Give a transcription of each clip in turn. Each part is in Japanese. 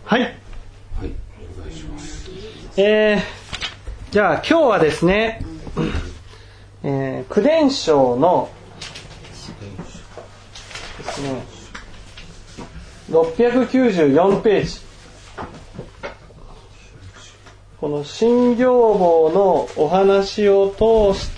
はい。 はい、お願いします。 じゃあ今日はですね、句伝承のですね、694ページ。この新行坊のお話を通して、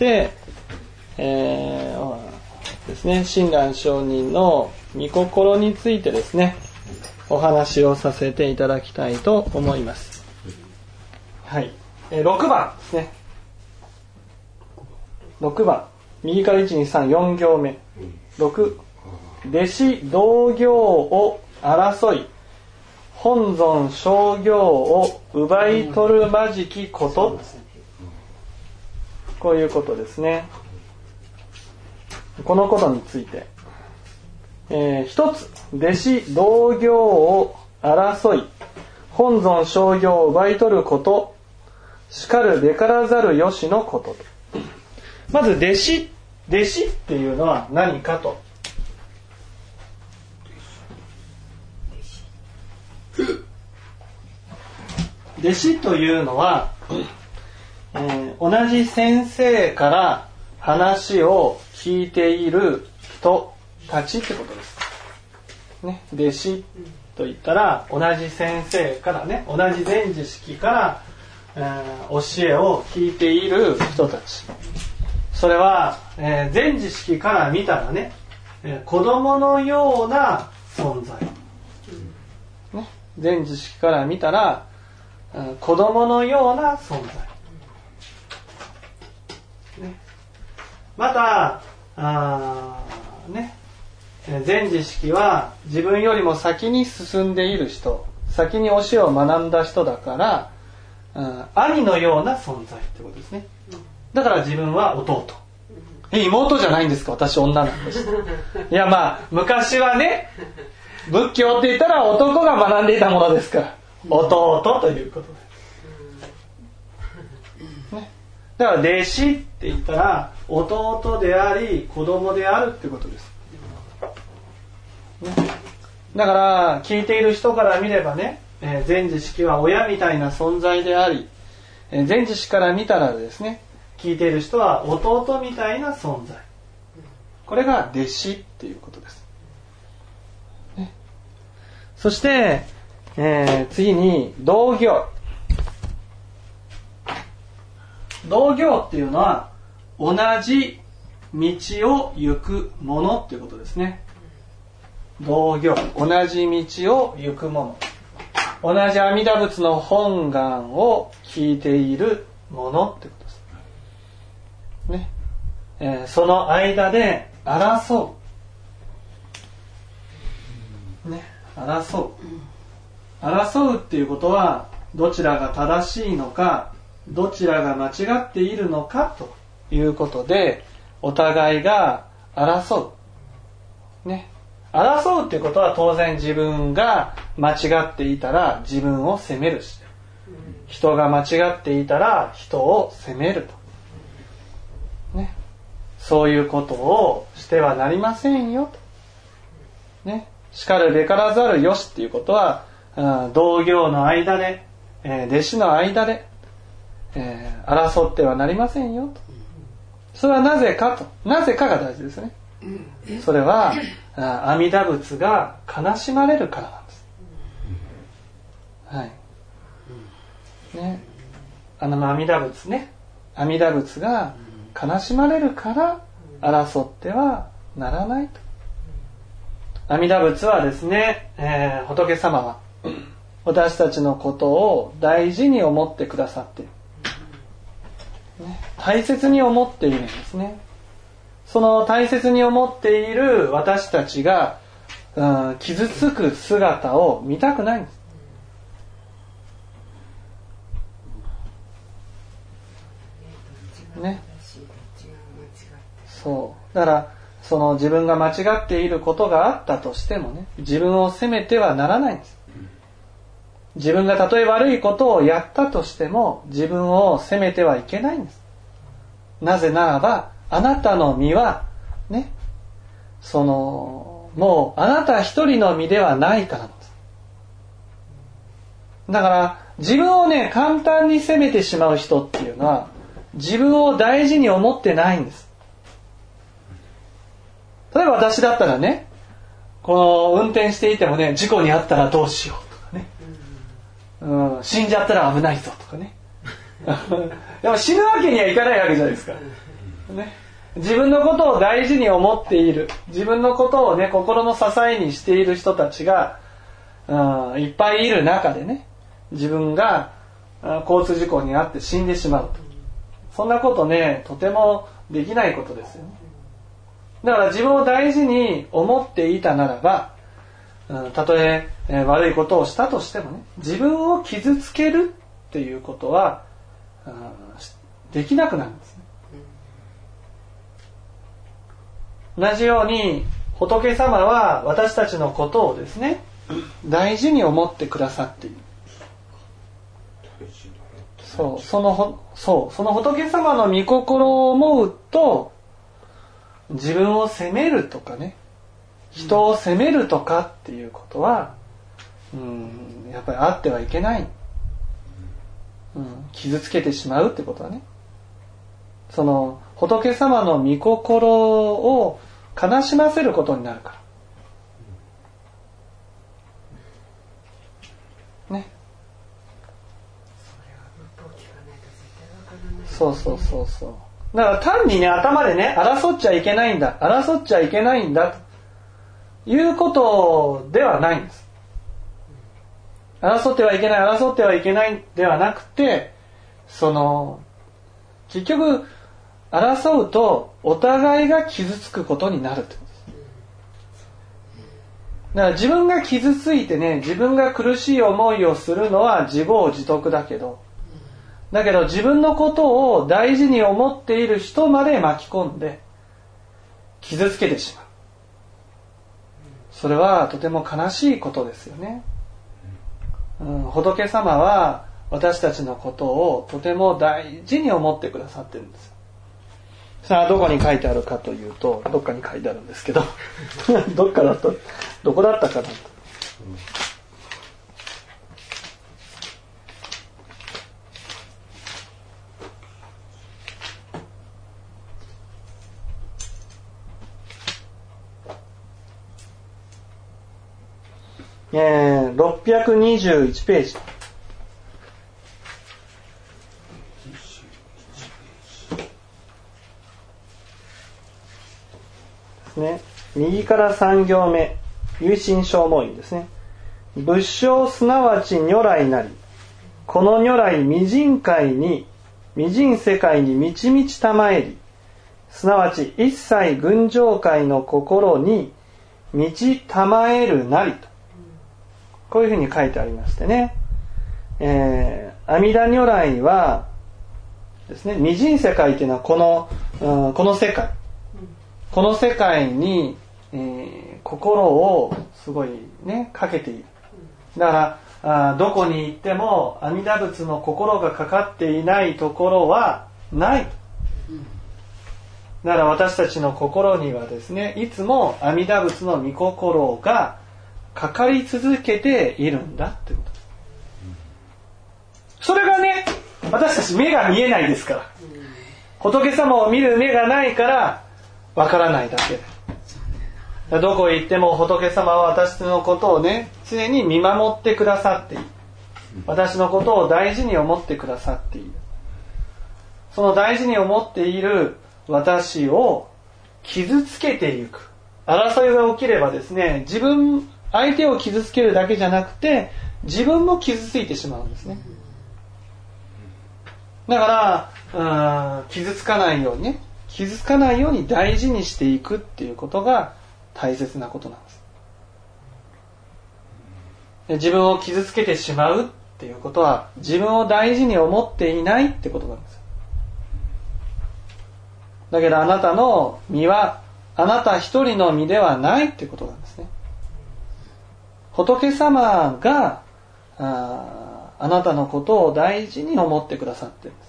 ですね、親鸞上人の御心についてですね、お話をさせていただきたいと思います。はい。6番ですね。6番。右から1、2、3、4行目。6。弟子同行を争い、本尊商業を奪い取るまじきこと。こういうことですね。このことについて。一つ、弟子同行を争い、本尊商業を奪い取ること、しかるべからざるよしのこと。まず弟子っていうのは何かと。弟子というのは、同じ先生から話を聞いている人たちってことです。ね、弟子と言ったら同じ先生からね、同じ前知識から、教えを聞いている人たち。それは、前知識から見たらね、子供のような存在。ね、前知識から見たら子供のような存在。ね、またね、前知識は自分よりも先に進んでいる人、先に教えを学んだ人だから、兄のような存在ってことですね。だから自分は弟。妹じゃないんですか、私女なんです。いや、まあ昔はね、仏教って言ったら男が学んでいたものですから、弟ということです、ね、だから弟子って言ったら弟であり子供であるってことです、ね、だから聞いている人から見ればね、前知識は親みたいな存在であり、前知識から見たらですね、聞いている人は弟みたいな存在。これが弟子っていうことです、ね、そして、次に同行。同行っていうのは同じ道を行くものっていうことですね。同行、同じ道を行くもの、同じ阿弥陀仏の本願を聞いているものってことですね。その間で争う、ね、争うっていうことはどちらが正しいのか、どちらが間違っているのかということでお互いが争う、ね、争うっていうことは当然自分が間違っていたら自分を責めるし、人が間違っていたら人を責めると、ね、そういうことをしてはなりませんよと、ね、しかるべからざるよしっていうことは、同業の間で、弟子の間で、争ってはなりませんよと。それはなぜかと、なぜかが大事ですね。それは阿弥陀仏が悲しまれるからなんです、はいね、阿弥陀仏ね、阿弥陀仏が悲しまれるから争ってはならないと。阿弥陀仏はですね、仏様は私たちのことを大事に思ってくださっている、ね、大切に思っているんですね。その大切に思っている私たちが、傷つく姿を見たくないんです、ね、そうだから、その自分が間違っていることがあったとしてもね、自分を責めてはならないんです。自分がたとえ悪いことをやったとしても自分を責めてはいけないんです。なぜならばあなたの身はね、もうあなた一人の身ではないからなんです。 だから自分をね簡単に責めてしまう人っていうのは自分を大事に思ってないんです。例えば私だったらね、この運転していてもね、事故に遭ったらどうしようとかね、死んじゃったら危ないぞとかねでも死ぬわけにはいかないわけじゃないですか、ね、自分のことを大事に思っている、自分のことをね心の支えにしている人たちがいっぱいいる中でね、自分が交通事故に遭って死んでしまうと、そんなことねとてもできないことですよね。だから自分を大事に思っていたならば、たとえ悪いことをしたとしてもね、自分を傷つけるっていうことはできなくなるんですね。同じように仏様は私たちのことをですね大事に思ってくださっている。その仏様の御心を思うと、自分を責めるとかね、人を責めるとかっていうことはやっぱりあってはいけない、傷つけてしまうってことはね、その仏様の御心を悲しませることになるからね。そうだから単にね頭でね争っちゃいけないんだということではないんです。争ってはいけないではなくて、結局争うとお互いが傷つくことになるってことです。だから自分が傷ついてね、自分が苦しい思いをするのは自業自得だけど自分のことを大事に思っている人まで巻き込んで傷つけてしまう。それはとても悲しいことですよね。仏様は私たちのことをとても大事に思ってくださってるんです。さあどこに書いてあるかというと、どっかに書いてあるんですけどどこだったかなと。621ページですね。右から3行目、有心消耗院ですね。仏性すなわち如来なり、この如来未人世界にみちみちたまえり、すなわち一切群上界の心に満ちたまえるなりと、こういうふうに書いてありましてね、阿弥陀如来はですね、未人世界というのはこの世界に、心をすごいねかけている。だからどこに行っても阿弥陀仏の心がかかっていないところはない。だから私たちの心にはですね、いつも阿弥陀仏の御心がかかり続けているんだってことです。それがね、私たち目が見えないですから、仏様を見る目がないからわからないだけで、どこへ行っても仏様は私のことをね常に見守ってくださっている。私のことを大事に思ってくださっている。その大事に思っている私を傷つけていく。争いが起きればですね、相手を傷つけるだけじゃなくて自分も傷ついてしまうんですね。だから傷つかないように大事にしていくっていうことが大切なことなんです。で、自分を傷つけてしまうっていうことは自分を大事に思っていないってことなんです。だけどあなたの身はあなた一人の身ではないってことなんですね。仏様があなたのことを大事に思ってくださっているんです。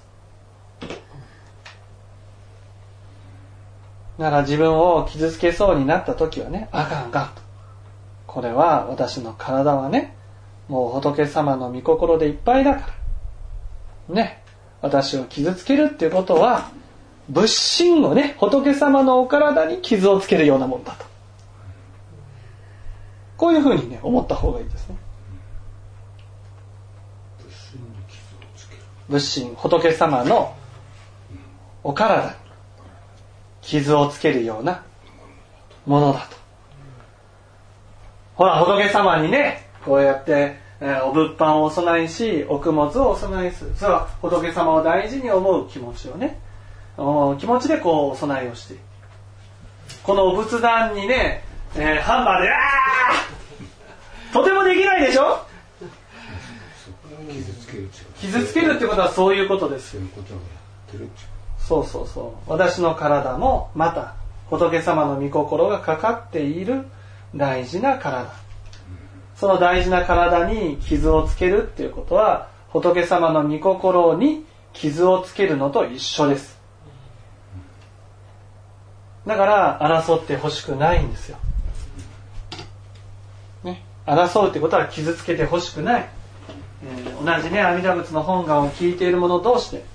だから自分を傷つけそうになった時はね、あかんと、これは私の体はねもう仏様の御心でいっぱいだからね、私を傷つけるっていうことは仏心をね、仏様のお体に傷をつけるようなもんだと、こういうふうにね思った方がいいですね。仏心、仏様のお体に傷をつけるようなものだと。ほら、仏様にねこうやってお物販をお供えし、お供物をお供えする。それは仏様を大事に思う気持ちをね、気持ちでこうお供えをしている。このお仏壇にね、ハンマーでとてもできないでしょ。傷つけるってことはそういうことですよ。そうそうそう。私の体もまた仏様の御心がかかっている大事な体。その大事な体に傷をつけるっていうことは仏様の御心に傷をつけるのと一緒です。だから争ってほしくないんですよ、ね、争うってことは傷つけてほしくない、同じね阿弥陀仏の本願を聞いている者同士で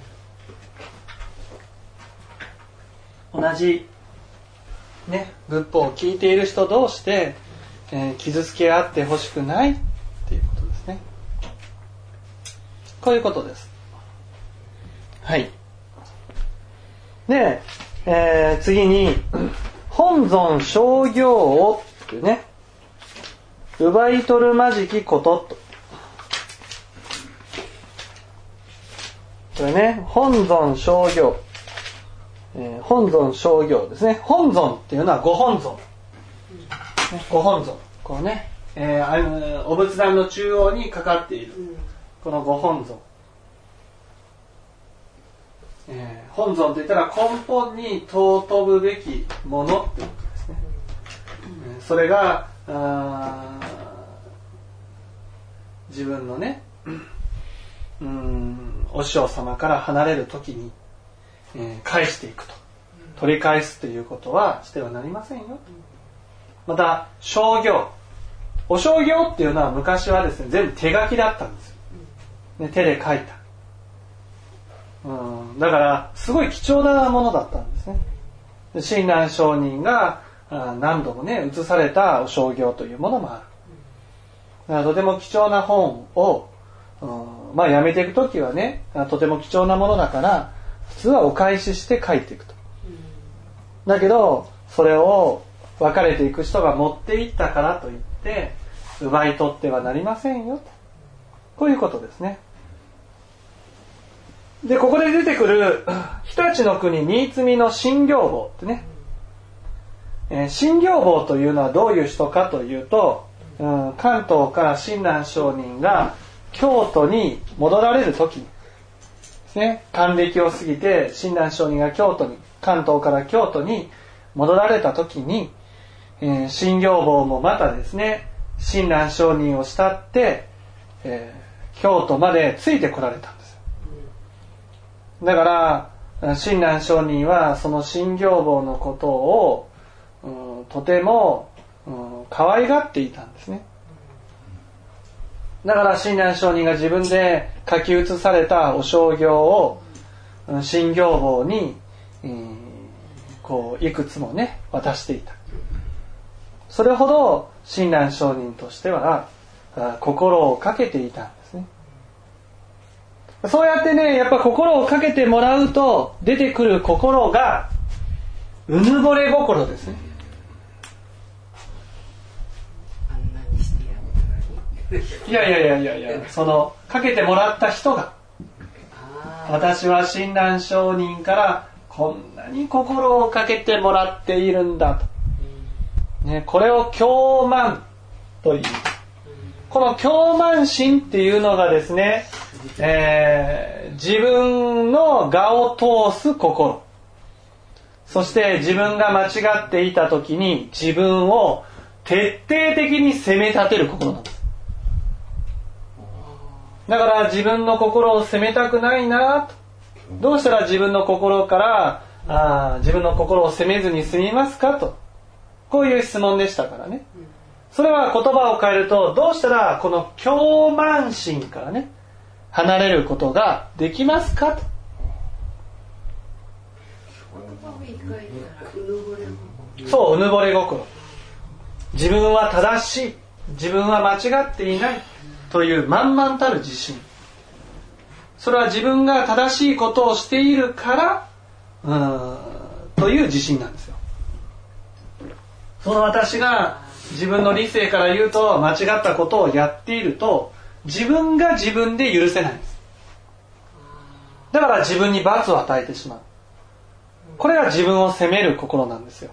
同じね仏法を聞いている人同士で、傷つけ合ってほしくないっていうことですね。こういうことです。はい。で、次に本尊商業をっていうね、奪い取るまじきことと。これね、本尊商業、本尊商業ですね。本尊っていうのはご本尊、ご本尊、こうね、お仏壇の中央にかかっているこのご本尊、本尊と言ったら根本に尊ぶべきものっていうことですね。それが自分のね、お師匠様から離れるときに、返していくと、取り返すということはしてはなりませんよ。また商業、お商業っていうのは昔はですね全部手書きだったんですよ、ね、手で書いた。だからすごい貴重なものだったんですね。親鸞上人が何度もね写されたお商業というものもある。だからとても貴重な本を、やめていくときはねとても貴重なものだから普通はお返しして書いていくと。だけどそれを別れていく人が持っていったからといって奪い取ってはなりませんよと、こういうことですね。でここで出てくる日立の国新津の親行坊ってね、親行坊というのはどういう人かというと、関東から親鸞上人が京都に戻られる時にですね、還暦を過ぎて親鸞上人が関東から京都に戻られた時に、親行坊もまたですね親鸞上人を慕って、京都までついてこられたんですよ。だから親鸞上人はその親行坊のことを、とても、可愛がっていたんですね。だから親鸞上人が自分で書き写されたお商業を親行坊に、こういくつもね渡していた。それほど親鸞上人としては心をかけていたんですね。そうやってねやっぱ心をかけてもらうと出てくる心がうぬぼれ心ですね。いやそのかけてもらった人が、私は親鸞上人からこんなに心をかけてもらっているんだと、ね、これを狂慢という、この狂慢心っていうのがですね、自分の我を通す心、そして自分が間違っていた時に自分を徹底的に責め立てる心なんです。だから自分の心を責めたくないなと、どうしたら自分の心から自分の心を責めずに済みますかと、こういう質問でしたからね。 それは言葉を変えると、どうしたらこの狂慢心からね離れることができますかと。そう、うぬぼれ心。自分は正しい、自分は間違っていないという満々たる自信。それは自分が正しいことをしているからという自信なんですよ。その私が自分の理性から言うと間違ったことをやっていると、自分が自分で許せないんです。だから自分に罰を与えてしまう。これが自分を責める心なんですよ。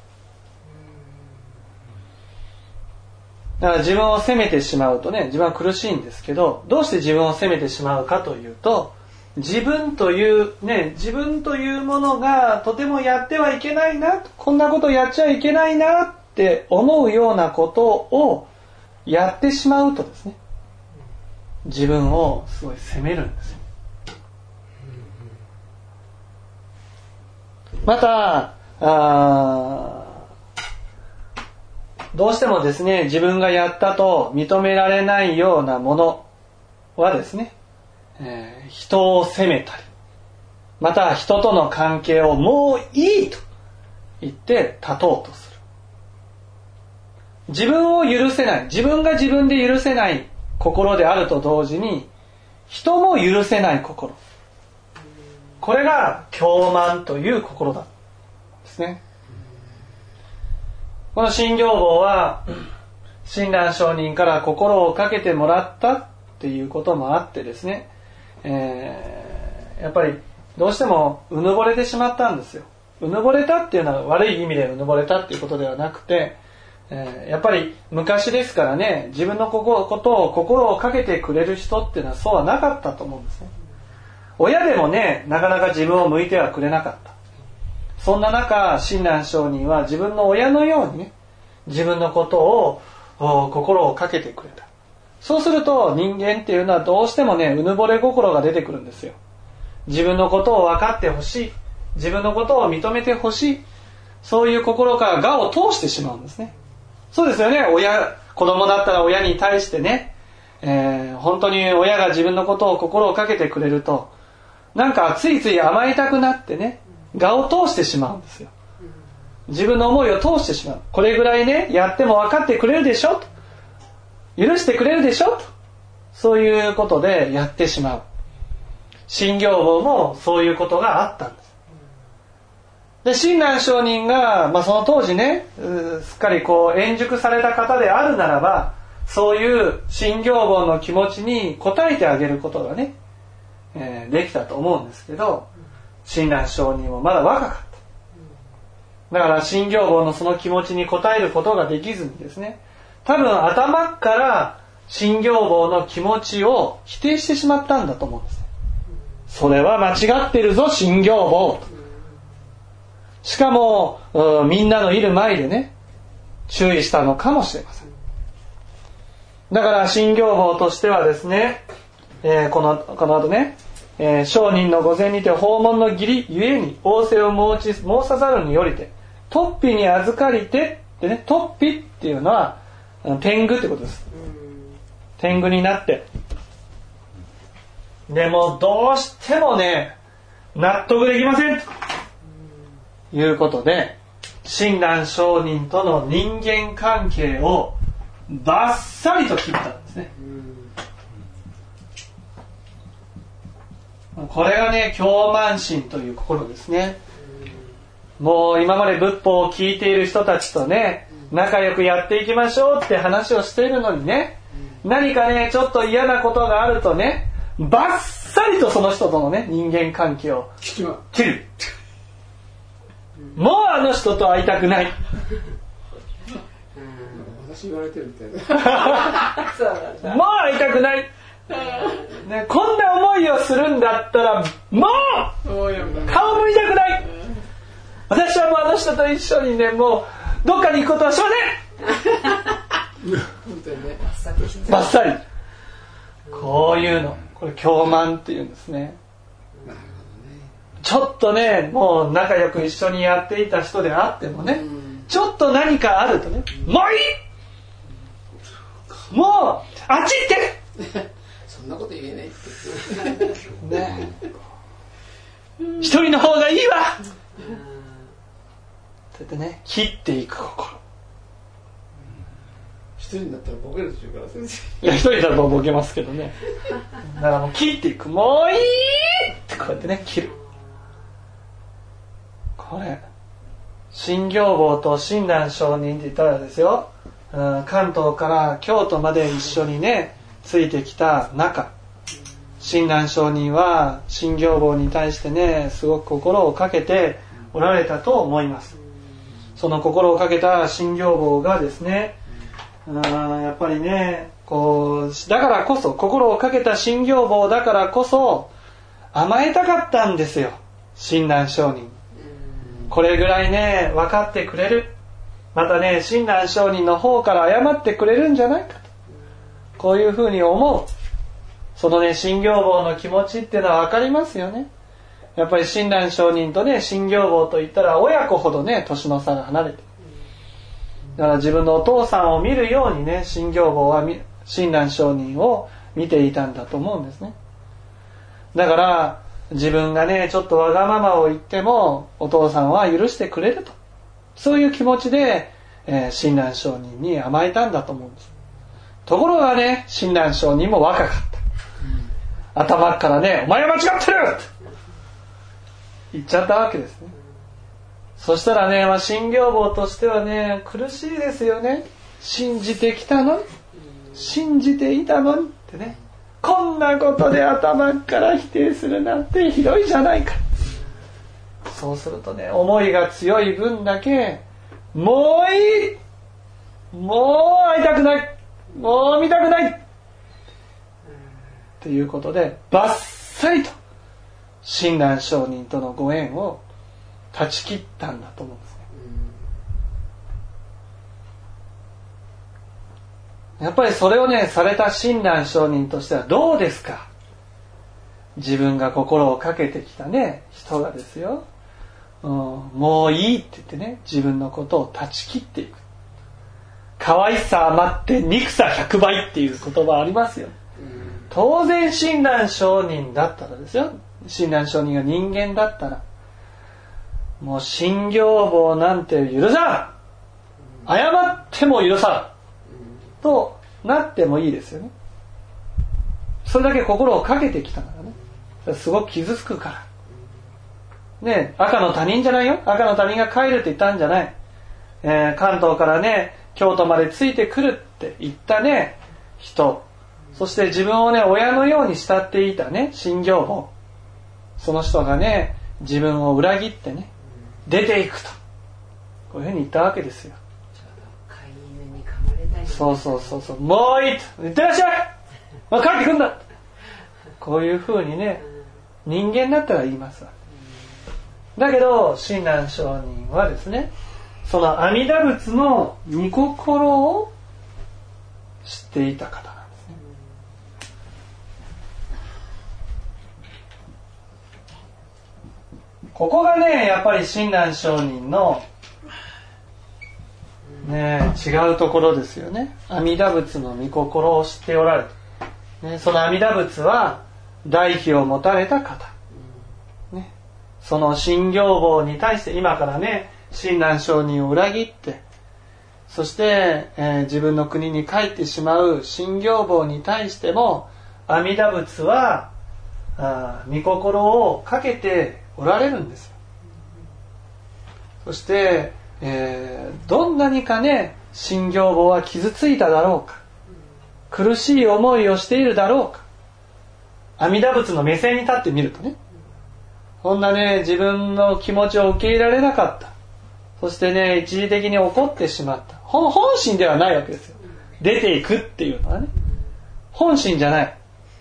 だから自分を責めてしまうとね、自分は苦しいんですけど、どうして自分を責めてしまうかというと、自分というものがとてもやってはいけないな、こんなことやっちゃいけないなって思うようなことをやってしまうとですね、自分をすごい責めるんですよ。またどうしてもですね、自分がやったと認められないようなものはですね、人を責めたり、また人との関係をもういいと言って断とうとする。自分を許せない、自分が自分で許せない心であると同時に、人も許せない心、これが狂慢という心なんですね。この心行坊は親鸞上人から心をかけてもらったっていうこともあってですね、やっぱりどうしてもうぬぼれてしまったんですよ。うぬぼれたっていうのは悪い意味でうぬぼれたっていうことではなくて、やっぱり昔ですからね、自分のことを心をかけてくれる人っていうのはそうはなかったと思うんですね。親でもね、なかなか自分を向いてはくれなかった。そんな中、親鸞上人は自分の親のようにね、自分のことを心をかけてくれた。そうすると人間っていうのはどうしてもね、うぬぼれ心が出てくるんですよ。自分のことを分かってほしい、自分のことを認めてほしい、そういう心から我を通してしまうんですね。そうですよね。子供だったら親に対してね、本当に親が自分のことを心をかけてくれると、なんかついつい甘えたくなってね、我を通してしまうんですよ。自分の思いを通してしまう。これぐらいね、やっても分かってくれるでしょと、許してくれるでしょと、そういうことでやってしまう。心行坊もそういうことがあったんです。で、親鸞上人が、その当時ね、すっかり円熟された方であるならば、そういう心行坊の気持ちに応えてあげることがね、できたと思うんですけど、親鸞上人もまだ若かった。だから心行坊のその気持ちに応えることができずにですね、多分頭から心行坊の気持ちを否定してしまったんだと思うんですね。それは間違ってるぞ心行坊と。しかもみんなのいる前でね、注意したのかもしれません。だから心行坊としてはですね、この後ね、聖人の御前にて訪問の義理ゆえに仰せを申さざるによりて突飛に預かりてってね、突飛っていうのは天狗ってことです。天狗になって、でもどうしてもね、納得できませんということで、親鸞上人との人間関係をバッサリと切ったんですね。これがね、狂慢心という心ですね。もう今まで仏法を聞いている人たちとね、仲良くやっていきましょうって話をしているのにね、何かね、ちょっと嫌なことがあるとね、バッサリとその人とのね、人間関係を切る。もうあの人と会いたくない。 私言われてるみたいな。 もう会いたくない。ね、こんな思いをするんだったらもう顔向いたくない。私はもうあの人と一緒にね、もうどっかに行くことはしません。本当にね、バッサリ。こういうの、これ狂慢っていうんですね。ちょっとね、もう仲良く一緒にやっていた人であってもね、ちょっと何かあるとね、もういい、 もうあっち行ってそんなこと言えないってね、一人の方がいいわって言ってね、切っていく心。 一人になったらボケるでしょうから先生。 いや、一人だとボケますけどね。だからもう切っていく。もういいってこうやってね、切る。これ心行坊と親鸞上人って言ったらですよ、関東から京都まで一緒にねついてきた仲、親鸞上人は心行坊に対してねすごく心をかけておられたと思います。その心をかけた心行坊がですね、やっぱりねこうだからこそ、心をかけた心行坊だからこそ甘えたかったんですよ、親鸞上人。これぐらいね分かってくれる、またね親鸞上人の方から謝ってくれるんじゃないかと、こういうふうに思う。そのね心行坊の気持ちっていうのは分かりますよね。やっぱり親鸞上人とね心行坊といったら親子ほどね年の差が離れて、だから自分のお父さんを見るようにね心行坊は親鸞上人を見ていたんだと思うんですね。だから自分がねちょっとわがままを言ってもお父さんは許してくれると、そういう気持ちで、親鸞上人に甘えたんだと思うんです。ところがね親鸞上人も若かった、頭からねお前は間違ってるって言っちゃったわけですね。そしたらね、心行坊としてはね苦しいですよね。信じてきたのに、信じていたのにってね、こんなことで頭から否定するなんてひどいじゃないか。そうするとね思いが強い分だけもういい、もう会いたくない、もう見たくないっていうことでバッサリと親鸞上人とのご縁を断ち切ったんだと思うんですね。やっぱりそれをねされた親鸞上人としてはどうですか。自分が心をかけてきたね人がですよ、もういいって言ってね自分のことを断ち切っていく。可愛さ余って憎さ100倍っていう言葉ありますよ。当然親鸞上人だったらですよ、親鸞上人が人間だったらもう心行坊なんて許さん、謝っても許さんとなってもいいですよね。それだけ心をかけてきたからね、すごく傷つくからね。赤の他人じゃないよ、赤の他人が帰るって言ったんじゃない、関東からね京都までついてくるって言ったね人、そして自分をね親のように慕っていたね心行坊、その人がね自分を裏切ってね出ていくと、こういうふうに言ったわけですよ。そうそうそうそう、もういいと、行ってらっしゃい、帰ってくんだ、こういうふうにね人間だったら言いますわ。だけど親鸞上人はですね、その阿弥陀仏の御心を知っていた方なんですね。ここがねやっぱり親鸞上人のね違うところですよね。阿弥陀仏の御心を知っておられる、ね、その阿弥陀仏は大悲を持たれた方、ね、その心行坊に対して今からね親鸞上人を裏切って、そして、自分の国に帰ってしまう心行坊に対しても阿弥陀仏は御心をかけておられるんですよ。そして、どんなにかね心行坊は傷ついただろうか、苦しい思いをしているだろうか、阿弥陀仏の目線に立ってみるとね、こんなね自分の気持ちを受け入れられなかった、そしてね一時的に怒ってしまった、本心ではないわけですよ。出ていくっていうのはね本心じゃない、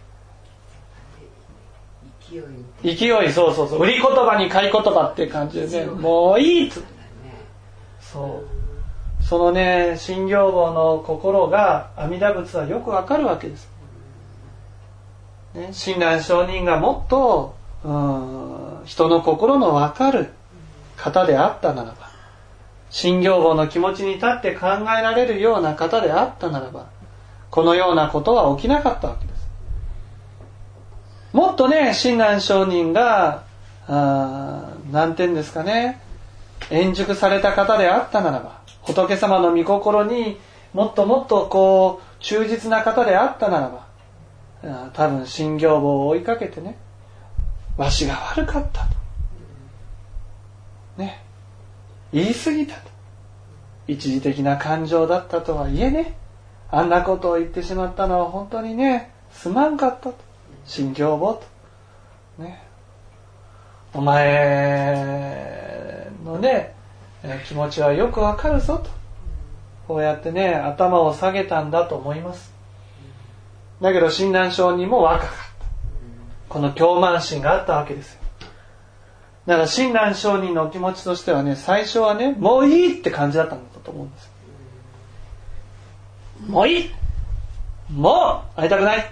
勢い、そうそうそう、売り言葉に買い言葉っていう感じでね、もういいっつって、そうそのね心行坊の心が阿弥陀仏はよくわかるわけです、ね、親鸞上人がもっと人の心のわかる方であったならば、心行坊の気持ちに立って考えられるような方であったならば、 このようなことは起きなかったわけです。もっとね、親鸞上人が何点ですかね、円熟された方であったならば、仏様の御心にもっともっとこう忠実な方であったならば、多分信行簿を追いかけてね、わしが悪かったとね、言い過ぎたと、一時的な感情だったとはいえね、あんなことを言ってしまったのは本当にね、すまんかったと、信行簿とね、お前のね気持ちはよくわかるぞと、こうやってね頭を下げたんだと思います。だけど親鸞上人も若かった、この狂慢心があったわけですよ。だから親鸞上人のお気持ちとしてはね、最初はね、もういいって感じだったんだと思うんです。もういい、もう会いたくない、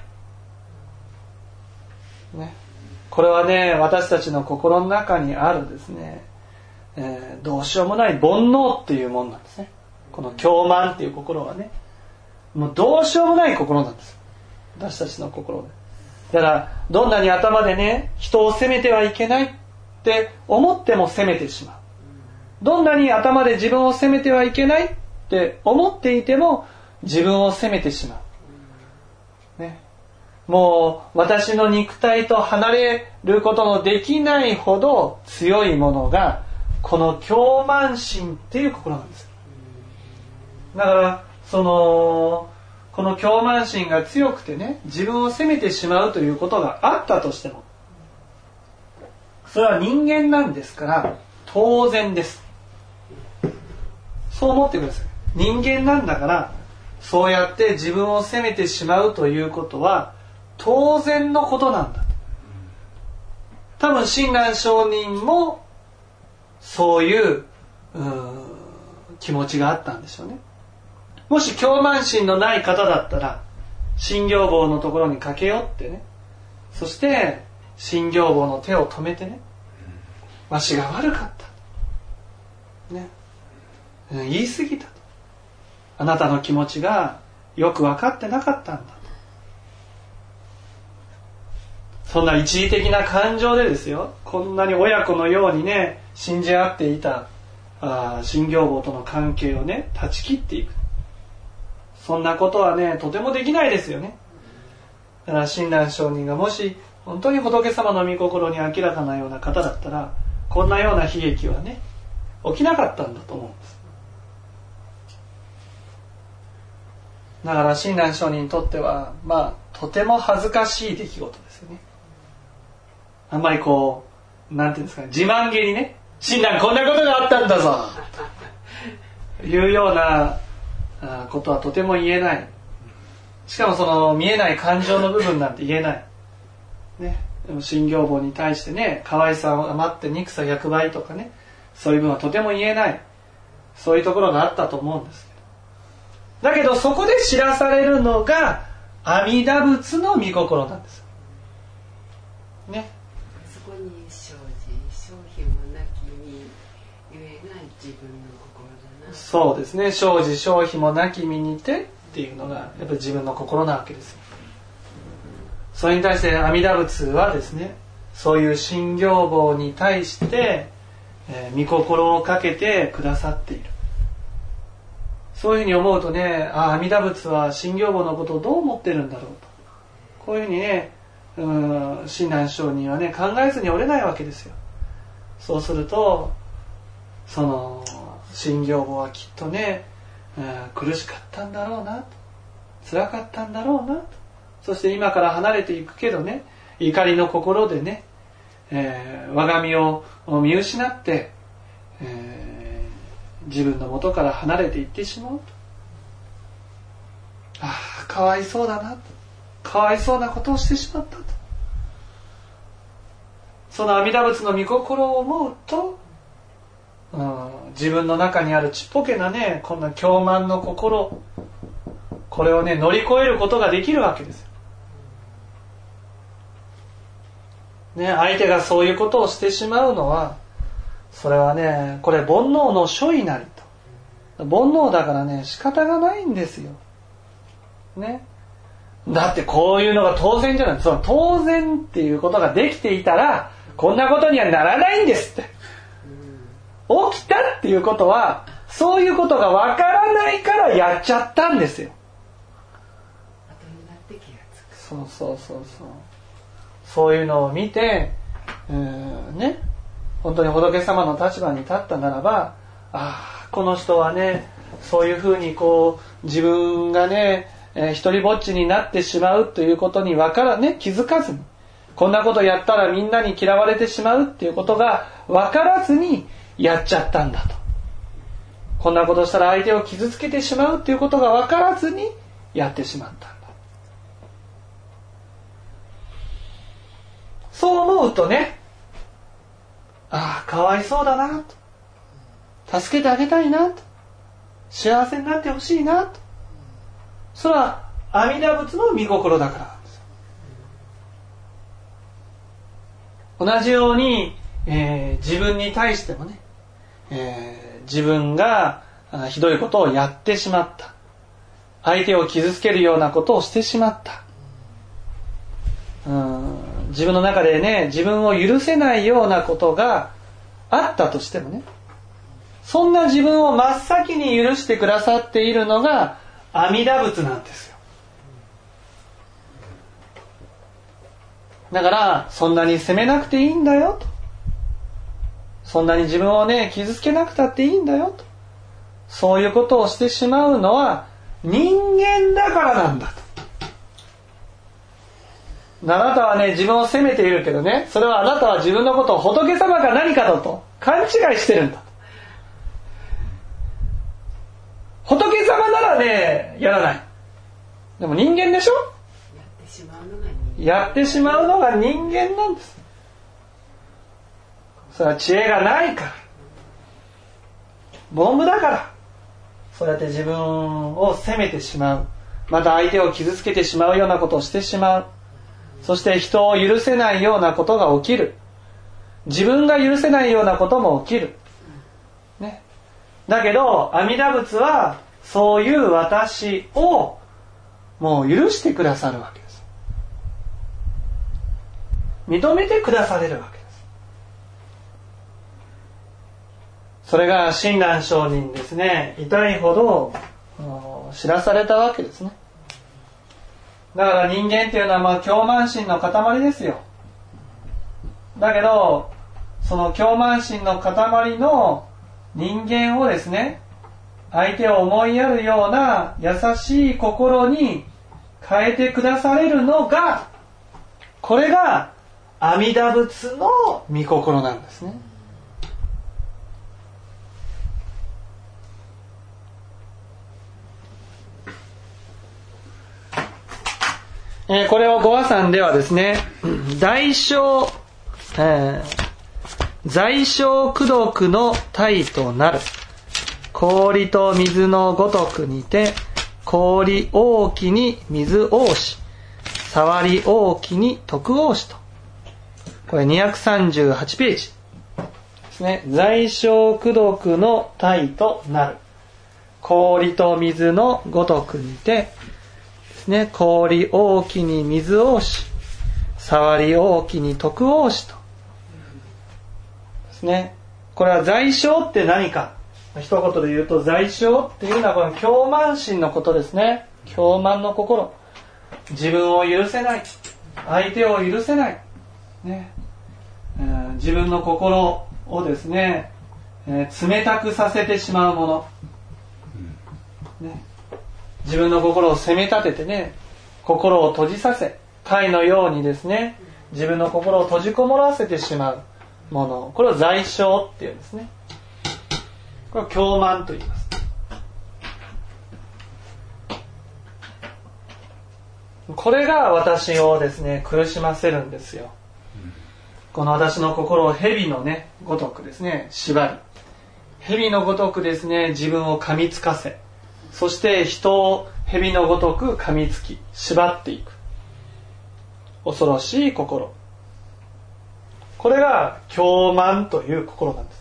ね、これはね、私たちの心の中にあるですね、どうしようもない煩悩っていうものなんですね。この狂慢っていう心はね、もうどうしようもない心なんです、私たちの心で。だからどんなに頭でね、人を責めてはいけないって思っても責めてしまう。どんなに頭で自分を責めてはいけないって思っていても自分を責めてしまう、ね、もう私の肉体と離れることのできないほど強いものがこの狂慢心っていう心なんです。だからこの狂慢心が強くてね、自分を責めてしまうということがあったとしても、それは人間なんですから当然です。そう思ってください。人間なんだからそうやって自分を責めてしまうということは当然のことなんだ。多分親鸞上人もそういう気持ちがあったんでしょうね。もし狂慢心のない方だったら信行簿のところに駆け寄ってね、そして信行簿の手を止めてね、わしが悪かったね、言い過ぎたと、あなたの気持ちがよく分かってなかったんだと、そんな一時的な感情でですよ、こんなに親子のようにね信じ合っていた信行簿との関係をね断ち切っていく、そんなことはねとてもできないですよね。だから親鸞上人がもし本当に仏様の御心に明らかなような方だったら、こんなような悲劇はね起きなかったんだと思うんです。だから親鸞上人にとってはとても恥ずかしい出来事ですよね。あんまりこうなんていうんですかね、自慢げにね、親鸞こんなことがあったんだぞというようなことはとても言えない。しかもその見えない感情の部分なんて言えない、ね、でも信行簿に対してね、可愛さを余って憎さ100倍とかね、そういう部分はとても言えない、そういうところがあったと思うんですけど、だけどそこで知らされるのが阿弥陀仏の御心なんですね。 そこに生じ消費もなきにゆえが自分の心だな。 そうですね、生じ消費もなき身にてっていうのがやっぱり自分の心なわけですよ。それに対して阿弥陀仏はですね、そういう信行簿に対して、御心をかけてくださっている。そういうふうに思うとね、阿弥陀仏は信行簿のことをどう思ってるんだろうと、こういうふうにね、親鸞上人はね考えずにおれないわけですよ。そうするとその信行簿はきっとね、苦しかったんだろうなと、辛かったんだろうなと、そして今から離れていくけどね、怒りの心でね、我が身を見失って、自分の元から離れていってしまうと、かわいそうだなと、かわいそうなことをしてしまったと、その阿弥陀仏の御心を思うと、自分の中にあるちっぽけなね、こんな狂慢の心、これをね乗り越えることができるわけですよ、ね、相手がそういうことをしてしまうのは、それはね、これ煩悩の所以なりと、煩悩だからね仕方がないんですよね。 だってこういうのが当然じゃない。その当然っていうことができていたらこんなことにはならないんですって。起きたっていうことはそういうことがわからないからやっちゃったんですよ。 後になって気がつく。 そういうのを見て、ね、本当に仏様の立場に立ったならば、この人はね、そういうふうにこう自分がね、一人ぼっちになってしまうということに気づかずに、こんなことやったらみんなに嫌われてしまうっていうことが分からずにやっちゃったんだと。こんなことしたら相手を傷つけてしまうっていうことが分からずにやってしまったんだ。そう思うとね、かわいそうだなと、助けてあげたいなと、幸せになってほしいなと、それは阿弥陀仏の御心だからなんです。同じように、自分に対してもね、自分がひどいことをやってしまった、相手を傷つけるようなことをしてしまった、自分の中でね、自分を許せないようなことがあったとしてもね、そんな自分を真っ先に許してくださっているのが阿弥陀仏なんですよ。だからそんなに責めなくていいんだよと、そんなに自分をね傷つけなくたっていいんだよと、そういうことをしてしまうのは人間だからなんだと。あなたはね、自分を責めているけどね、それはあなたは自分のことを仏様か何かだと勘違いしてるんだと。仏様ならね、やらない。でも人間でしょ？やってしまうのが人間なんです。それは知恵がないから、凡夫だから、そうやって自分を責めてしまう、また相手を傷つけてしまうようなことをしてしまう、そして人を許せないようなことが起きる、自分が許せないようなことも起きる、ね、だけど阿弥陀仏はそういう私をもう許してくださるわけです。認めてくだされるわけです。それが親鸞上人ですね、痛いほど知らされたわけですね。だから人間っていうのは狂慢心の塊ですよ。だけどその狂慢心の塊の人間をですね、相手を思いやるような優しい心に変えてくだされるのが、これが阿弥陀仏の御心なんですね。これを御和算ではですね、在所功徳の体となる氷と水のごとくにて、氷大きに水大し、触り大きに徳大しと、これ238ページですね。在所功徳の体となる氷と水のごとくにてですね、氷大きに水大し、触り大きに徳大しとですね。これは在所って何か、一言で言うと、在所っていうのはこの狂慢心のことですね。狂慢の心、自分を許せない、相手を許せない、ね、自分の心をですね、冷たくさせてしまうもの、ね、自分の心を責め立ててね、心を閉じさせ、貝のようにですね、自分の心を閉じこもらせてしまうもの、これを在所っていうんですね。これを狂慢と言います。これが私をですね、苦しませるんですよ。この私の心を蛇のね、ごとくですね、縛り、蛇のごとくですね、自分を噛みつかせ、そして人を蛇のごとく噛みつき、縛っていく。恐ろしい心。これが狂慢という心なんです。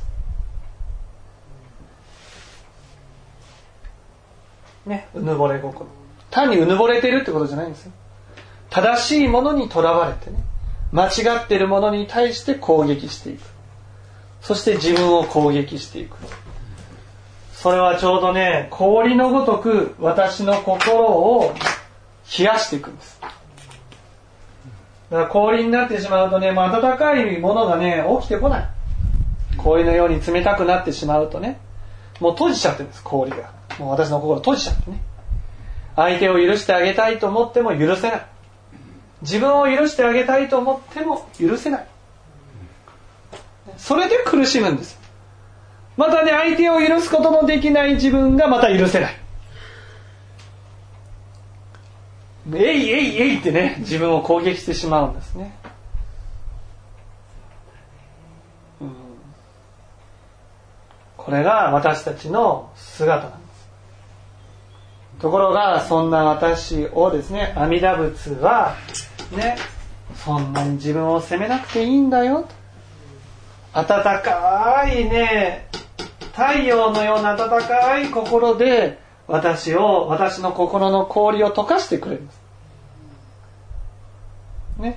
ね、うぬぼれ心。単にうぬぼれているってことじゃないんですよ。 正しいものにとらわれてね、間違っているものに対して攻撃していく。そして自分を攻撃していく。それはちょうどね、氷のごとく私の心を冷やしていくんです。だから氷になってしまうとね、温かいものがね、起きてこない。氷のように冷たくなってしまうとね、もう閉じちゃってるんです、氷が。もう私の心閉じちゃってね。相手を許してあげたいと思っても許せない。自分を許してあげたいと思っても許せない。それで苦しむんです。またね、相手を許すことのできない自分がまた許せない。えいえいえいってね、自分を攻撃してしまうんですね。これが私たちの姿なんです。ところがそんな私をですね、阿弥陀仏はね、そんなに自分を責めなくていいんだよと。温かいね、太陽のような温かい心で私の心の氷を溶かしてくれるんですね。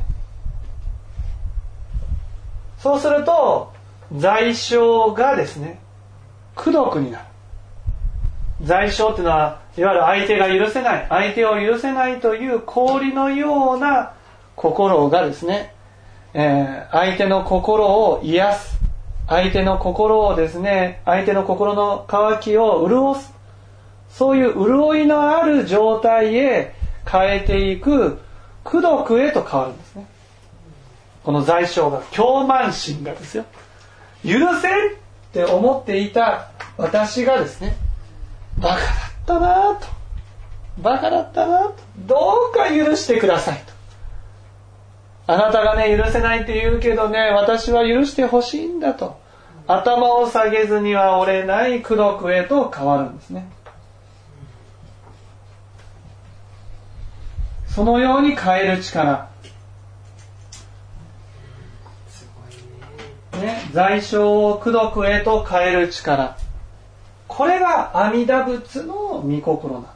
そうすると罪障がですね、功徳になる。罪障っていうのはいわゆる相手が許せない、相手を許せないという氷のような心がですね、相手の心を癒す、相手の心をですね、相手の心の渇きを潤す、そういう潤いのある状態へ変えていく功徳へと変わるんですね。この罪障が、狂慢心がですよ、許せんって思っていた私がですね、バカだったなと、バカだったなと、どうか許してくださいと。あなたがね、許せないって言うけどね、私は許してほしいんだと、頭を下げずには折れない功徳へと変わるんですね。そのように変える力、ね、罪障を功徳へと変える力、これが阿弥陀仏の御心なんです。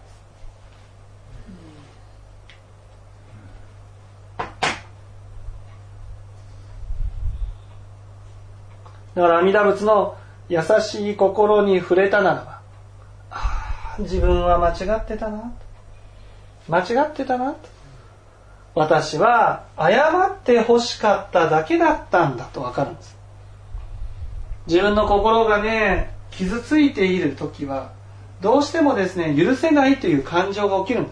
だから阿弥陀仏の優しい心に触れたならば、自分は間違ってたな、間違ってたな、私は謝って欲しかっただけだったんだと分かるんです。自分の心がね、傷ついている時はどうしてもですね、許せないという感情が起きるんです。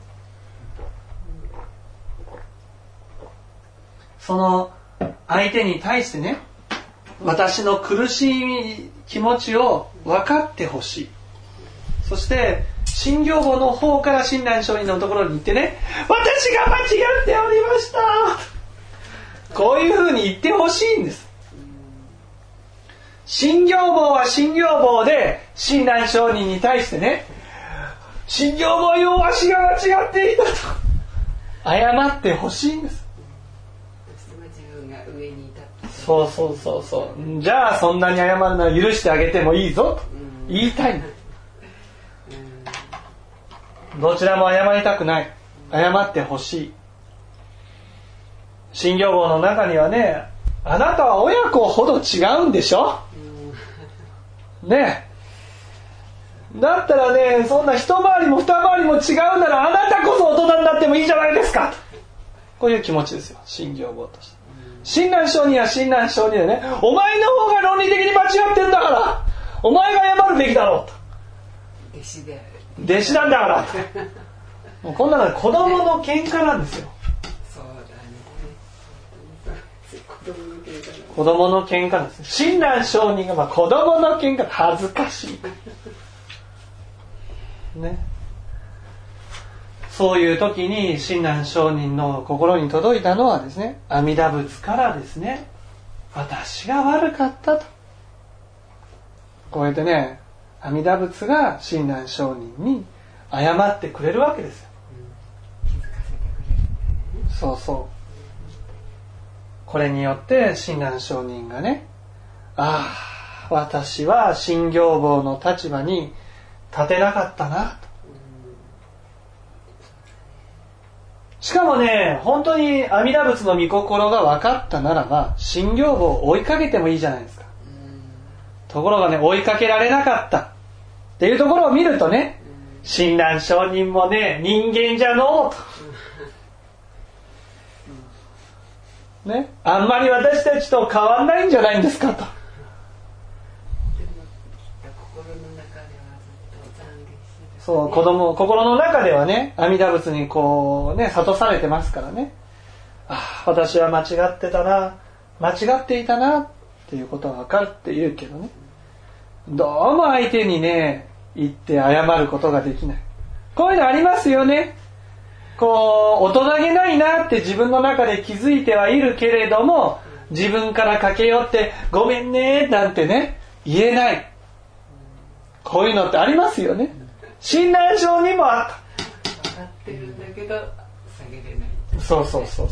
その相手に対してね、私の苦しい気持ちを分かってほしい。そして親行母の方から親鸞上人のところに行ってね、私が間違っておりました、こういうふうに言ってほしいんです。親行母は親行母で親鸞上人に対してね、親行母よ、わしが間違っていたと謝ってほしいんです。そうじゃあそんなに謝るなら許してあげてもいいぞと言いたい。どちらも謝りたくない、謝ってほしい。親行母の中にはね、あなたは親子ほど違うんでしょねえ、だったらね、そんな一回りも二回りも違うならあなたこそ大人になってもいいじゃないですか、こういう気持ちですよ、親行母として。親鸞上人は親鸞上人でね、お前の方が論理的に間違ってんだからお前が謝るべきだろうと、 弟子である、 弟子なんだからともうこんなの子供の喧嘩なんですよ。 そうだね、 子供の喧嘩なんです。親鸞上人が子供の喧嘩、恥ずかしいね。そういう時に親鸞上人の心に届いたのはですね、阿弥陀仏からですね、私が悪かったと、こうやってね、阿弥陀仏が親鸞上人に謝ってくれるわけですよ。 気づかせてくれるんだよね。 そうそう。これによって親鸞上人がね、私は親行母の立場に立てなかったなと。 しかもね、本当に阿弥陀仏の御心が分かったならば、心行母を追いかけてもいいじゃないですか。ところがね、追いかけられなかったっていうところを見るとね、親鸞上人もね、人間じゃのうと。ね、あんまり私たちと変わんないんじゃないんですかと。そう、心の中ではね、阿弥陀仏にこうね、諭されてますからね。ああ、私は間違ってたな、間違っていたなっていうことは分かるって言うけどね、どうも相手にね、言って謝ることができない。こういうのありますよね。こう、大人げないなって自分の中で気づいてはいるけれども、自分から駆け寄ってごめんねなんてね、言えない。こういうのってありますよね。親鸞上にもあった。 分かってるんだけど下げれない。 そうそうそうそう。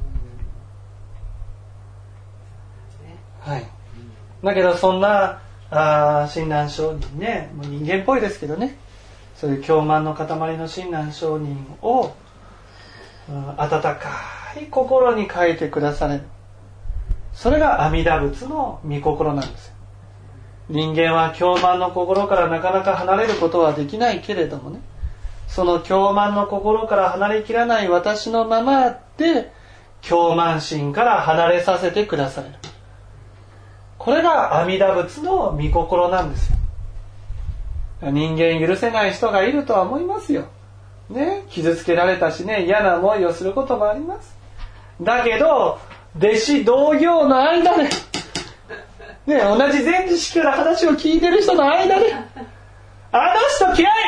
はい。だけどそんな親鸞上人ね、もう人間っぽいですけどね、そういう狂慢の塊の親鸞上人を温かい心に変えてくだされる。それが阿弥陀仏の御心なんですよ。人間は狂慢の心からなかなか離れることはできないけれどもね、その狂慢の心から離れきらない私のままで狂慢心から離れさせてくだされる。これが阿弥陀仏の御心なんですよ。人間許せない人がいるとは思いますよ。ね、傷つけられたしね、嫌な思いをすることもあります。だけど弟子同業の間でね、同じ前知識から話を聞いてる人の間で、あの人嫌い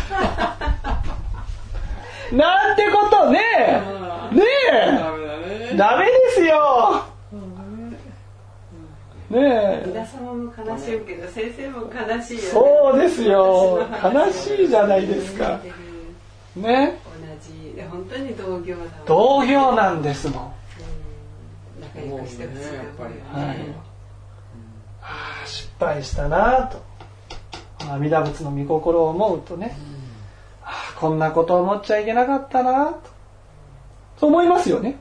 なんてことねえ、ダメですよ。ねえ、 皆様も悲しいけど先生も悲しいよね。 そうですよ、悲しいじゃないですかね。 同じ、本当に同業だもん。 同業なんですもん。 仲良くしてほしいと思うよね。 はい。失敗したなと阿弥陀仏の御心を思うとね、こんなことを思っちゃいけなかったなと、そう思いますよね。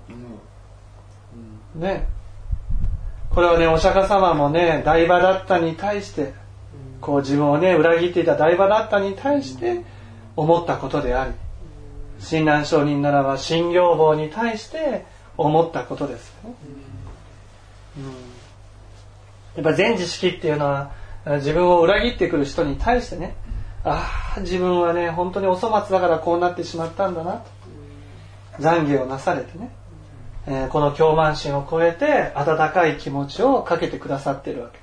ね、これはね、お釈迦様もね、大婆だったに対してこう自分をね裏切っていた大婆だったに対して思ったことであり、親鸞上人ならば親行母に対して思ったことですよね。やっぱ前知識っていうのは自分を裏切ってくる人に対してね、自分はね本当にお粗末だからこうなってしまったんだなと懺悔をなされてね、この狂慢心を超えて温かい気持ちをかけてくださっているわけです。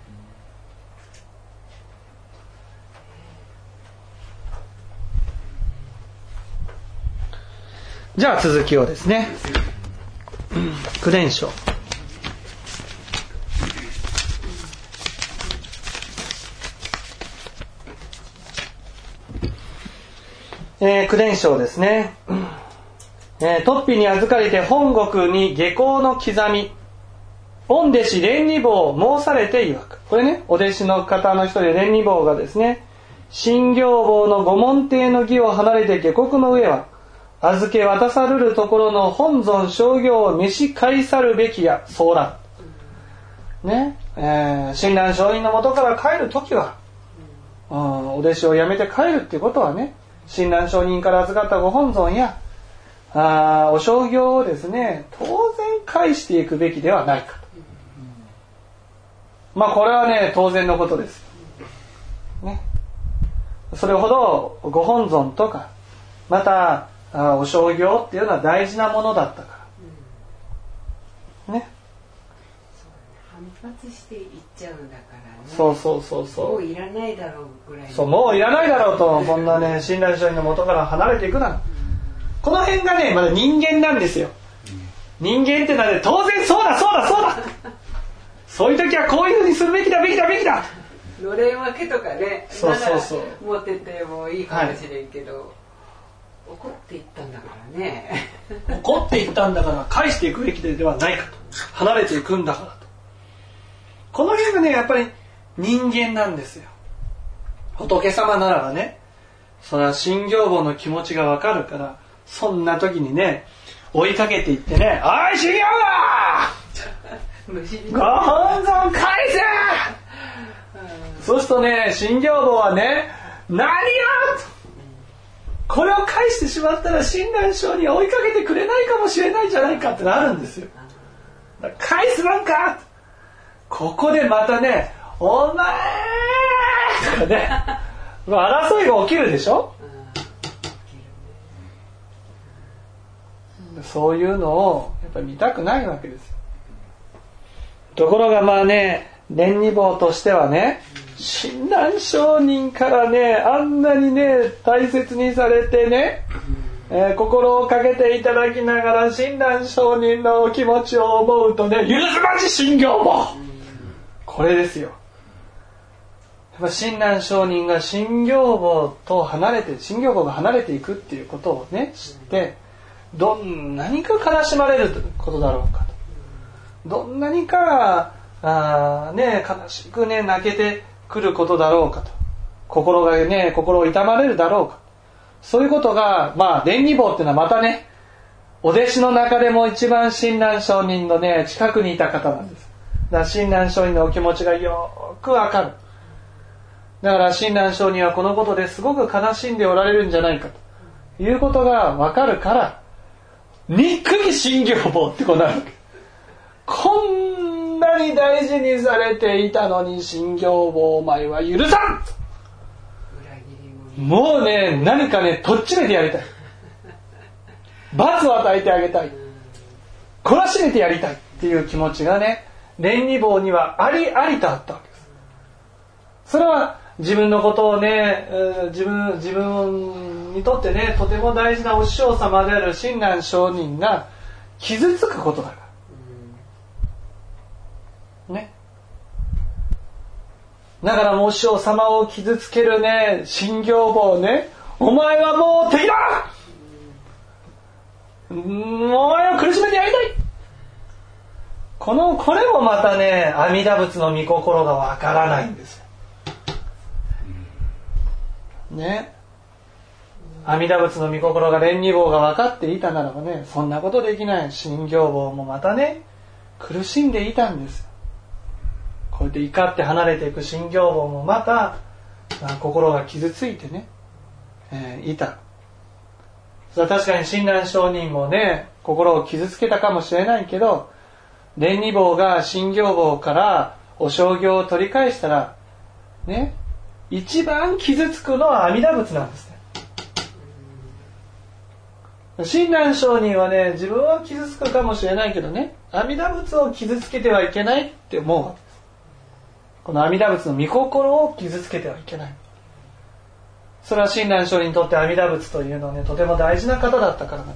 じゃあ続きをですね、九伝書九伝書ですね。突飛に預かりて本国に下校の刻み御弟子蓮二坊申されて曰く。これね、お弟子の方の一人で蓮二坊がですね、親行坊の御門弟の儀を離れて下国の上は預け渡さるるところの本尊商業を召し返さるべきやそうらね、親鸞上人の元から帰るときは、お弟子を辞めて帰るっていうことはね、親鸞上人から預かったご本尊やお商業をですね、当然返していくべきではないかと。これはね、当然のことです、ね、それほどご本尊とかまたお商業っていうのは大事なものだったからね。 反発していっちゃうんだからね。 そうもういらないだろうぐらい。 もういらないだろうと、こんなね親鸞上人の元から離れていくな、この辺がねまだ人間なんですよ。人間ってのはね、当然そうだそういう時はこういうふうにするべきだのれん分けとかね、 そう持っててもいいかもしれんけど、怒っていったんだからね怒っていったんだから返していくべきではないかと、離れていくんだからと。この辺がねやっぱり人間なんですよ。仏様ならばね、それは親行母の気持ちがわかるから、 そんな時にね、追いかけていってね、おい修行坊ご本尊返せそうするとね、新行坊はね、何よこれを返してしまったら親鸞上人は追いかけてくれないかもしれないじゃないかってなるんですよ。返すなんかここでまたね、お前とかね、争いが起きるでしょ。そういうのをやっぱり見たくないわけですよ。ところがまあね、蓮二坊としてはね、親鸞上人からね、あんなにね大切にされてね、心をかけていただきながら親鸞上人のお気持ちを思うとね、許すまじ新行坊、これですよ。やっぱ親鸞上人が新行坊と離れて、新行坊が離れていくっていうことをね知って、どんなにか悲しまれることだろうかと、どんなにかね、悲しくね泣けてくることだろうかと、心を痛まれるだろうか、そういうことがまあ蓮二坊っていうのはまたね、お弟子の中でも一番親鸞上人のね近くにいた方なんです。だから親鸞上人のお気持ちがよくわかる。だから親鸞上人はこのことですごく悲しんでおられるんじゃないかということがわかるから、憎き新行坊ってことになるわけ。こんなに大事にされていたのに新行坊お前は許さん、もうね、何かねとっちめてやりたい、罰を与えてあげたい、懲らしめてやりたいっていう気持ちがね、蓮二坊にはありありとあったわけです。それは自分のことをね、自分にとってねとても大事なお師匠様である親鸞上人が傷つくことだからね。だからもうお師匠様を傷つけるね新行坊ね、お前はもう敵だ、お前を苦しめてやりたい、これもまたね阿弥陀仏の御心がわからないんですよね。阿弥陀仏の御心が蓮二坊が分かっていたならばね、そんなことできない。新行坊もまたね苦しんでいたんですよ。こうやって怒って離れていく新行坊もまた心が傷ついてね、いた。それは確かに親鸞上人もね心を傷つけたかもしれないけど、蓮二坊が新行坊からお正行を取り返したらね、一番傷つくのは阿弥陀仏なんですね。親鸞上人はね、自分は傷つくかもしれないけどね、阿弥陀仏を傷つけてはいけないって思うわけです。この阿弥陀仏の御心を傷つけてはいけない。それは親鸞上人にとって阿弥陀仏というのはね、とても大事な方だったから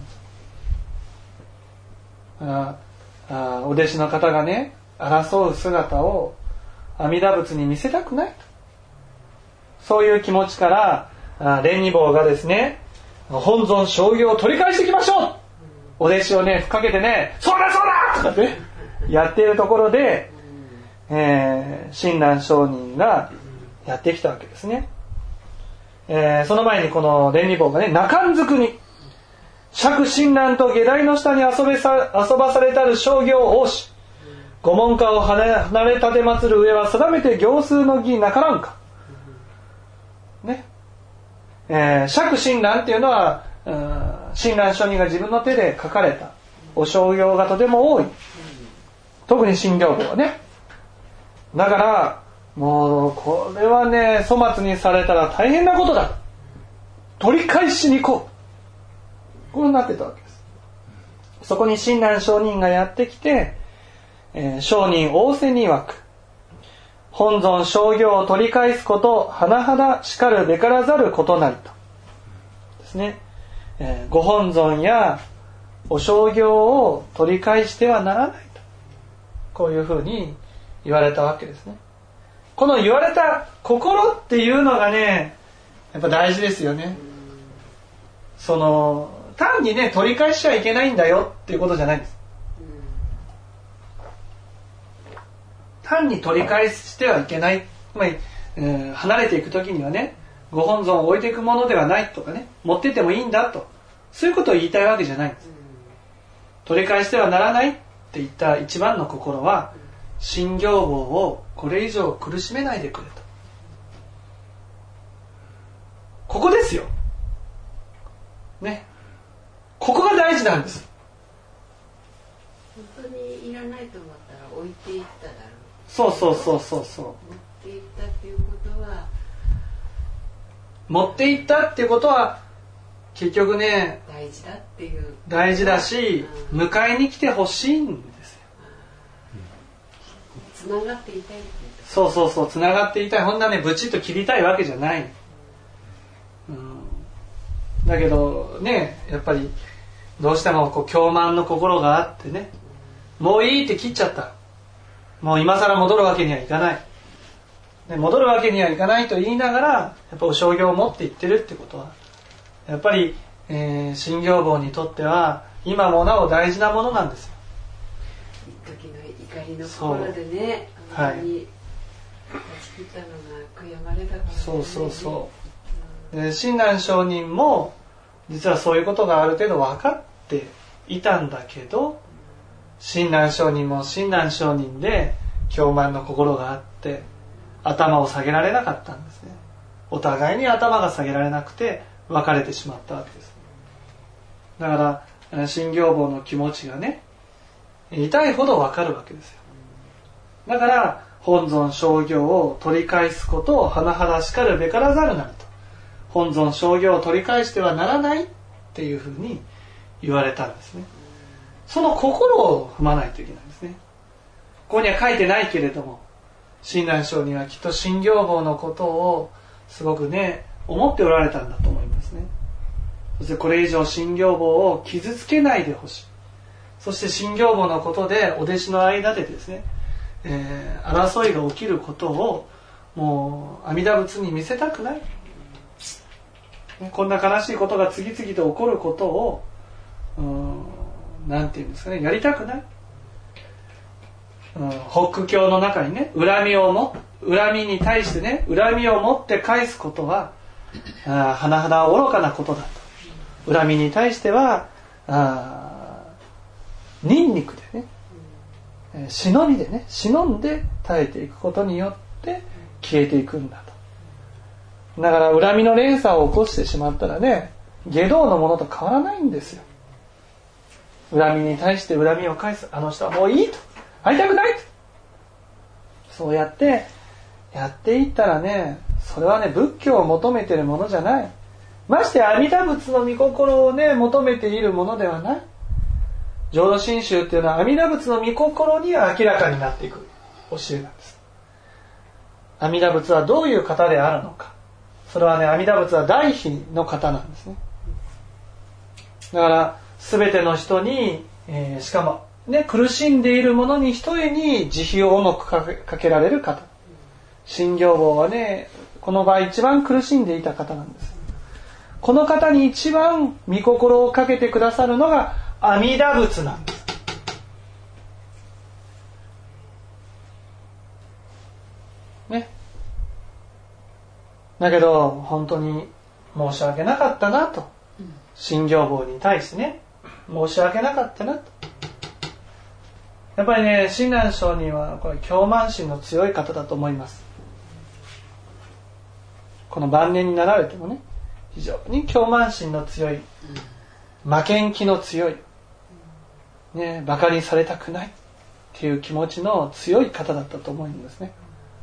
なんです。お弟子の方がね争う姿を阿弥陀仏に見せたくない、そういう気持ちから蓮二坊がですね、本尊正行を取り返していきましょう、お弟子をねふっかけてね、そうだそうだとかねやっているところで、親鸞上人がやってきたわけですね。その前にこの蓮二坊がね、中んずくに釈親鸞と下代の下に遊ばされたる正行王子、御門下を離れ立て祀る上は定めて行数の儀なからんかね。釈親鸞っていうのは親鸞上人が自分の手で書かれたお正行がとても多い、特に新行坊はね。だからもうこれはね粗末にされたら大変なことだ、取り返しに行こう、こうなってたわけです。そこに親鸞上人がやってきて、上人仰せに曰く、本尊正行を取り返すこと甚だしかるべからざることなりとですね、ご本尊やお正行を取り返してはならないと、こういうふうに言われたわけですね。この言われた心っていうのがねやっぱ大事ですよね。その単にね取り返しちゃいけないんだよっていうことじゃないんです。単に取り返してはいけない、つまり、離れていく時にはねご本尊を置いていくものではないとかね、持ってってもいいんだとそういうことを言いたいわけじゃないんです。取り返してはならないって言った一番の心は、心行棒をこれ以上苦しめないでくれと。ここですよ。ね。ここが大事なんです。 本当にいらないと思ったら置いていっただろう。 そう。 持っていったっていうことは、 持っていったっていうことは結局ね、 大事だっていう。 大事だし、迎えに来てほしいんですよ。 つながっていたいっていう。 そうつながっていたい。ほんなね、ブチッと切りたいわけじゃない。だけどね、やっぱりどうしてもこう狂慢の心があってね、もういいって切っちゃった。もう今更戻るわけにはいかない。戻るわけにはいかないと言いながら、やっぱお正行を持っていってるってことは、やっぱり、心行棒にとっては今もなお大事なものなんですよ。 一時の怒りの心でね、あんなに断ち切ったのが悔やまれたからね。 そうで親鸞上人も実はそういうことがある程度分かっていたんだけど、親鸞上人も親鸞上人で狂慢の心があって頭を下げられなかったんですね。お互いに頭が下げられなくて別れてしまったわけです。だから心行棒の気持ちがね、痛いほど分かるわけですよ。だから本尊正行を取り返すことを甚だしかるべからざるなりと、本尊正行を取り返してはならないっていうふうに言われたんですね。その心を踏まないといけないんですね。ここには書いてないけれども、親鸞上人はきっと心行棒のことをすごくね思っておられたんだと思いますね。そしてこれ以上心行棒を傷つけないでほしい。そして心行棒のことでお弟子の間でですね、争いが起きることをもう阿弥陀仏に見せたくない。こんな悲しいことが次々と起こることをなんていうんですかね、やりたくない。北教の中にね、恨みに対してね、恨みを持って返すことは甚だ愚かなことだと。恨みに対しては忍肉でね、忍びでね、忍んで耐えていくことによって消えていくんだと。だから恨みの連鎖を起こしてしまったらね、外道のものと変わらないんですよ。恨みに対して恨みを返す。あの人はもういいと、会いたくないと、そうやってやっていったらね、それはね仏教を求めているものじゃない。まして阿弥陀仏の御心をね求めているものではない。浄土真宗っていうのは阿弥陀仏の御心には明らかになっていく教えなんです。阿弥陀仏はどういう方であるのか、それはね、阿弥陀仏は大悲の方なんですね。だから全ての人に、しかもね、苦しんでいる者に一重に慈悲を重くかけられる方。心行棒はね、この場合一番苦しんでいた方なんです。この方に一番御心をかけてくださるのが阿弥陀仏なんです。ね。だけど本当に申し訳なかったなと、心行棒に対してね、申し訳なかったなと。やっぱりね、親鸞上人はこれ狂慢心の強い方だと思います。この晩年になられてもね、非常に狂慢心の強い、負けん気の強い、ね、馬鹿にされたくないっていう気持ちの強い方だったと思うんですね。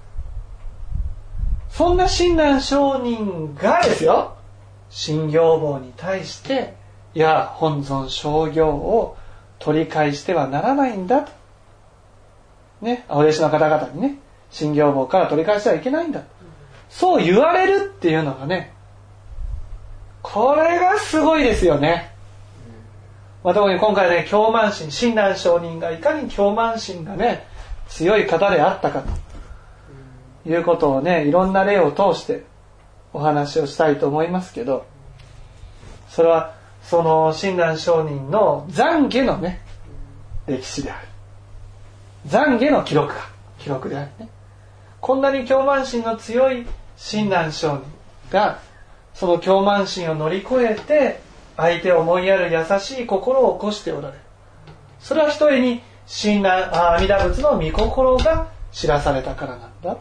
そんな親鸞上人がですよ、心行棒に対して、いや本尊正行を取り返してはならないんだと、ね、お弟子の方々にね、心行棒から取り返してはいけないんだ、そう言われるっていうのがね、これがすごいですよね。特に今回ね、狂慢心、親鸞上人がいかに狂慢心がね強い方であったかということをね、いろんな例を通してお話をしたいと思いますけど、それはその親鸞上人の懺悔のね歴史である。懺悔の記録であるね。こんなに狂慢心の強い親鸞上人がその狂慢心を乗り越えて相手を思いやる優しい心を起こしておられる。それはひとえに阿弥陀仏の御心が知らされたからなんだと。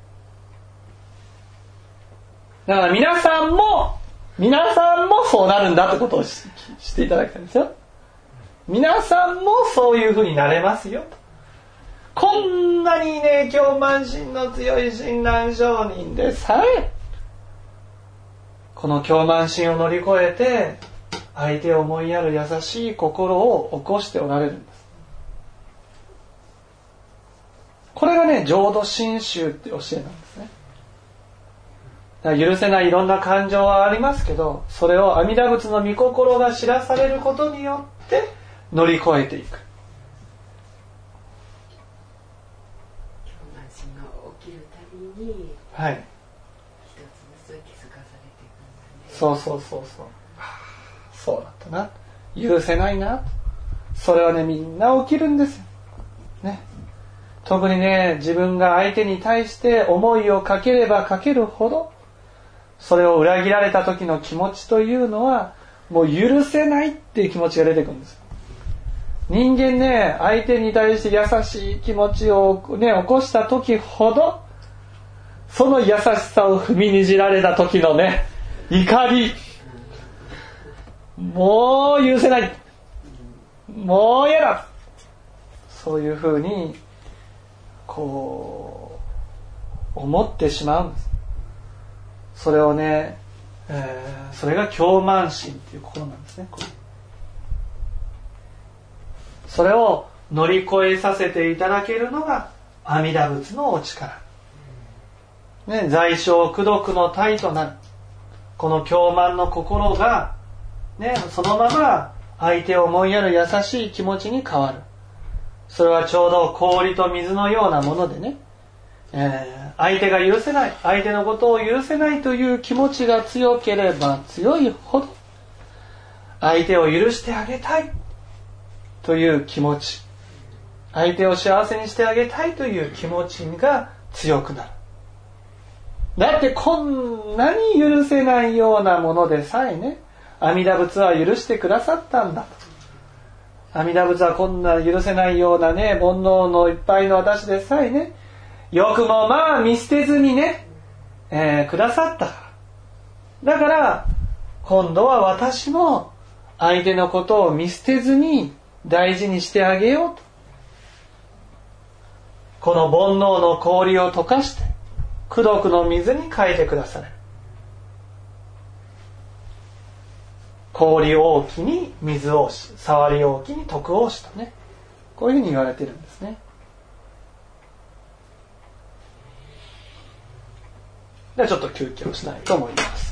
だから皆さんもそうなるんだってことを知っていただきたいんですよ。皆さんもそういうふうになれますよ。こんなにね、狂慢心の強い親鸞上人でさえ、この狂慢心を乗り越えて、相手を思いやる優しい心を起こしておられるんです。これがね、浄土真宗って教えなんですね。だから許せないいろんな感情はありますけど、それを阿弥陀仏の御心が知らされることによって乗り越えていく。はい。 一つずつ気づかされていくんだね。 そう。そうだったな。許せないな。それはね、みんな起きるんですよ。ね。特にね、自分が相手に対して思いをかければかけるほど、それを裏切られた時の気持ちというのは、もう許せないっていう気持ちが出てくるんですよ。人間ね、相手に対して優しい気持ちをね、起こした時ほど、その優しさを踏みにじられた時のね、怒り、もう許せない、もう嫌だ、そういうふうにこう思ってしまうんです。それをね、それが狂慢心っていう心なんですね。それを乗り越えさせていただけるのが阿弥陀仏のお力。ね、在生功徳の体となるこの狂慢の心が、ね、そのまま相手を思いやる優しい気持ちに変わる。それはちょうど氷と水のようなものでね、相手が許せない、相手のことを許せないという気持ちが強ければ強いほど、相手を許してあげたいという気持ち、相手を幸せにしてあげたいという気持ちが強くなる。だってこんなに許せないようなものでさえね、阿弥陀仏は許してくださったんだと。阿弥陀仏はこんな許せないようなね、煩悩のいっぱいの私でさえね、よくもまあ見捨てずにね、くださったから。だから今度は私も相手のことを見捨てずに大事にしてあげようと。この煩悩の氷を溶かして功徳の水に変えてくださる。氷大きに水大し、触り大きに徳大しとね、こういうふうに言われているんですね。ではちょっと休憩をしたいと思います。